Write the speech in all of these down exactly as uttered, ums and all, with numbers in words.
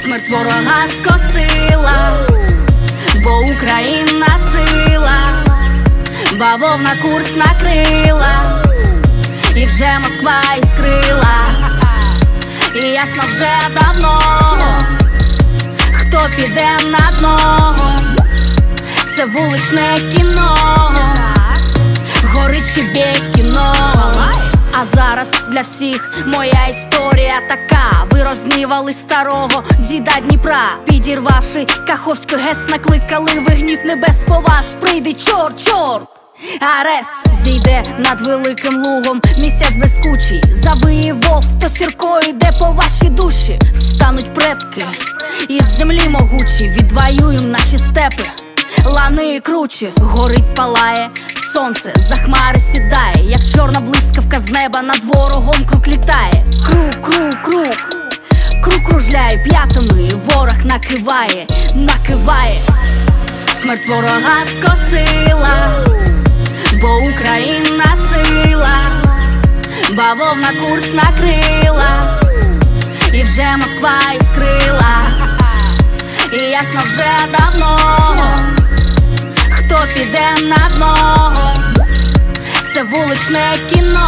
Смерть ворога скосила, бо Україна сила, бавовна курс накрила, і вже Москва іскрила. І ясно вже давно, хто піде на дно. Це вуличне кіно, горить ще кіно. А зараз для всіх моя історія така: ви рознівали старого діда Дніпра, підірвавши Каховський ГЕС, накликали ви гнів небес, по вас прийде чорт, чорт. Арес зійде над великим лугом, місяць блискучий, завиє вовк, то сіркою йде по вашій душі. Встануть предки із землі могучі, відвоюєм наші степи, лани і кручі. Горить, палає сонце, за хмари сідає, як чорна блискавка з неба над ворогом круг літає. Круг, круг, круг, круг кружляє п'ятами, ворог накиває, накиває. Смерть ворога скосила, бо Україна сила, бавовна курс накрила, і вже Москва іскрила. І ясно вже давно, хто піде на дно. Це вуличне кіно,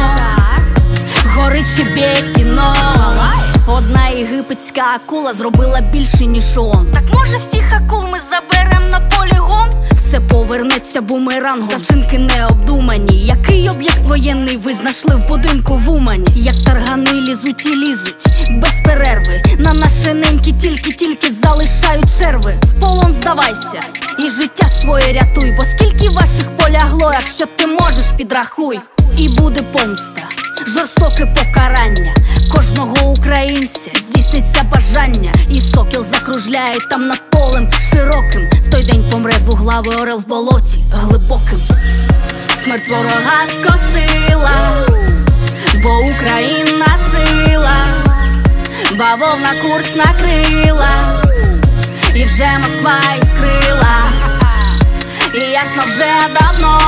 горить ще кіно. Одна єгипетська акула зробила більше, ніж он. Так може всіх акул ми заберем на полігон? Все повернеться бумерангом, за вчинки необдумані. Який об'єкт воєнний ви знайшли в будинку в Умані? Як таргани лізуть і лізуть без перерви, на наші неньки тільки-тільки залишають черви. В полон здавайся і життя своє рятуй, бо скільки ваших полягло, якщо ти можеш, підрахуй. І буде помста, жорстоке покарання кожного українця, здійсниться бажання. І сокіл закружляє там над полем широким, в той день помре двуглавий орел в болоті глибоким. Смерть ворога скосила, бо Україна сила, бавовна курс накрила, і вже Москва іскрила. І ясно вже давно,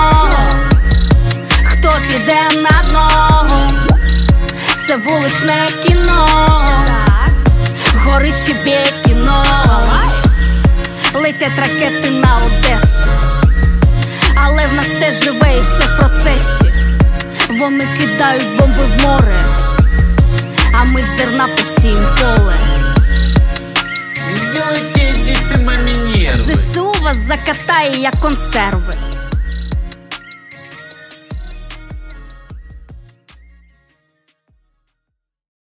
хто піде на дно. Це вуличне кіно, горить ще кіно. Летять ракети на Одесу, але в нас все живе і все в процесі. Вони кидають бомби в море, а ми зерна посіємо поле. Не делайте эти самоми нервы. ЗСУ вас закатає, як консерви.